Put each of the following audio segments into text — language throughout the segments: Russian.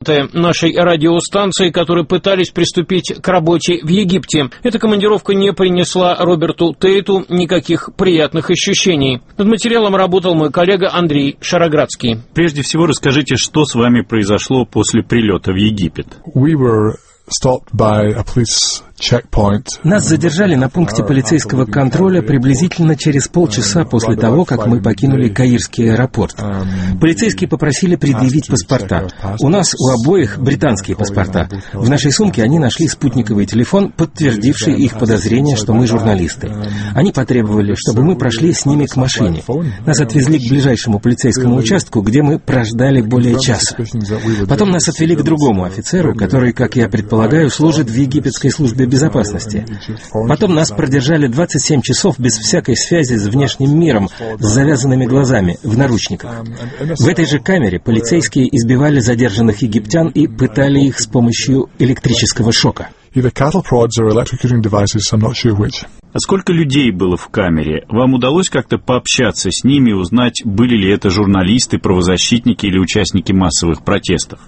корреспонденты нашей радиостанции, которые пытались приступить к работе в Египте. Эта командировка не принесла Роберту Тейту никаких приятных ощущений. Над материалом работал мой коллега Андрей Шароградский. Прежде всего, расскажите, что с вами произошло после прилета в Египет. Нас задержали на пункте полицейского контроля приблизительно через полчаса после того, как мы покинули Каирский аэропорт. Полицейские попросили предъявить паспорта. У нас у обоих британские паспорта. В нашей сумке они нашли спутниковый телефон, подтвердивший их подозрение, что мы журналисты. Они потребовали, чтобы мы прошли с ними к машине. Нас отвезли к ближайшему полицейскому участку, где мы прождали более часа. Потом нас отвели к другому офицеру, который, как я предполагаю, служит в египетской службе безопасности. Потом нас продержали 27 часов без всякой связи с внешним миром, с завязанными глазами, в наручниках. В этой же камере полицейские избивали задержанных египтян и пытали их с помощью электрического шока. А сколько людей было в камере? Вам удалось как-то пообщаться с ними, узнать, были ли это журналисты, правозащитники или участники массовых протестов?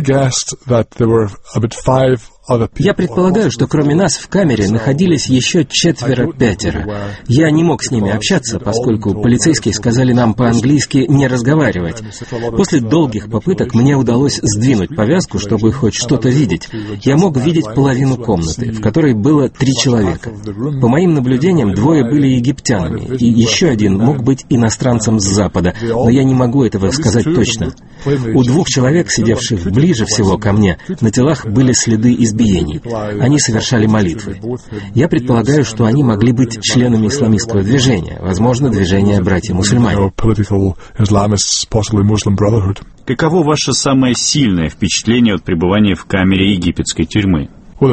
Я предполагаю, что кроме нас в камере находились еще 4-5. Я не мог с ними общаться, поскольку полицейские сказали нам по-английски не разговаривать. После долгих попыток мне удалось сдвинуть повязку, чтобы хоть что-то видеть. Я мог видеть половину комнаты, в которой было 3 человека. По моим наблюдениям, 2 были египтянами, и еще один мог быть иностранцем с Запада, но я не могу этого сказать точно. У 2 человек, сидевших ближе всего ко мне, на телах были следы избиений. Они совершали молитвы. Я предполагаю, что они могли быть членами исламистского движения, возможно, движения братья-мусульмане. Каково ваше самое сильное впечатление от пребывания в камере египетской тюрьмы?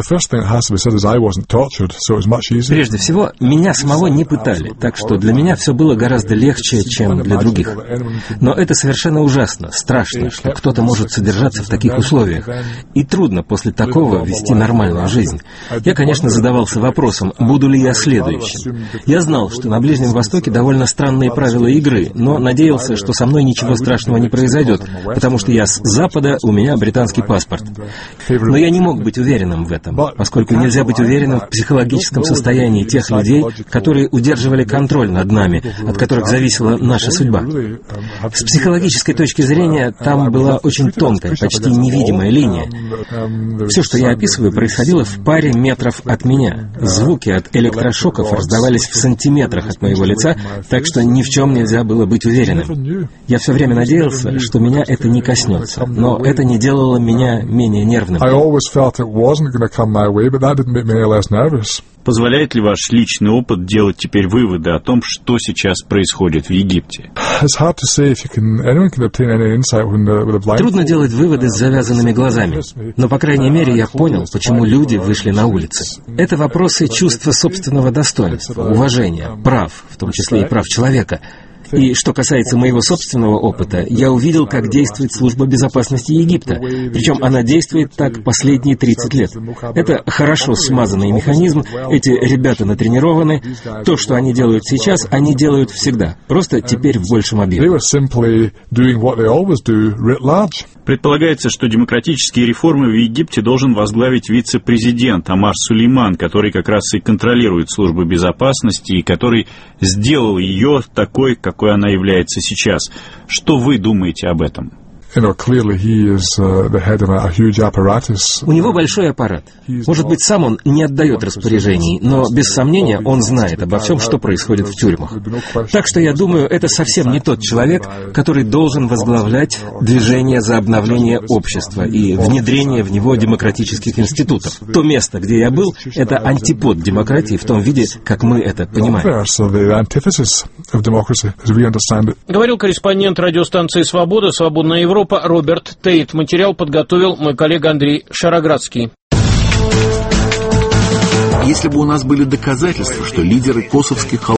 Прежде всего, меня самого не пытали, так что для меня все было гораздо легче, чем для других. Но это совершенно ужасно, страшно, что кто-то может содержаться в таких условиях. И трудно после такого вести нормальную жизнь. Я, конечно, задавался вопросом, буду ли я следующим. Я знал, что на Ближнем Востоке довольно странные правила игры, но надеялся, что со мной ничего страшного не произойдет, потому что я с Запада, у меня британский паспорт. Но я не мог быть уверенным в этом, поскольку нельзя быть уверенным в психологическом состоянии тех людей, которые удерживали контроль над нами, от которых зависела наша судьба. С психологической точки зрения, там была очень тонкая, почти невидимая линия. Все, что я описываю, происходило в паре метров от меня. Звуки от электрошоков раздавались в сантиметрах от моего лица, так что ни в чем нельзя было быть уверенным. Я все время надеялся, что меня это не коснется, но это не делало меня менее нервным. Позволяет ли ваш личный опыт делать теперь выводы о том, что сейчас происходит в Египте? Трудно делать выводы с завязанными глазами, но, по крайней мере, я понял, почему люди вышли на улицы. Это вопросы чувства собственного достоинства, уважения, прав, в том числе и прав человека. И что касается моего собственного опыта, я увидел, как действует служба безопасности Египта. Причем она действует так последние 30 лет. Это хорошо смазанный механизм, эти ребята натренированы. То, что они делают сейчас, они делают всегда. Просто теперь в большем объеме. Предполагается, что демократические реформы в Египте должен возглавить вице-президент Омар Сулейман, который как раз и контролирует службу безопасности и который сделал ее такой, какой она является сейчас. Что вы думаете об этом? У него большой аппарат. Может быть, сам он не отдает распоряжений, но, без сомнения, он знает обо всем, что происходит в тюрьмах. Так что, я думаю, это совсем не тот человек, который должен возглавлять движение за обновление общества и внедрение в него демократических институтов. То место, где я был, это антипод демократии в том виде, как мы это понимаем. Говорил корреспондент радиостанции «Свобода», «Свободная Европа» Роберт Тейт. Материал подготовил мой коллега Андрей Шароградский. Если бы у нас были доказательства, что лидеры косовских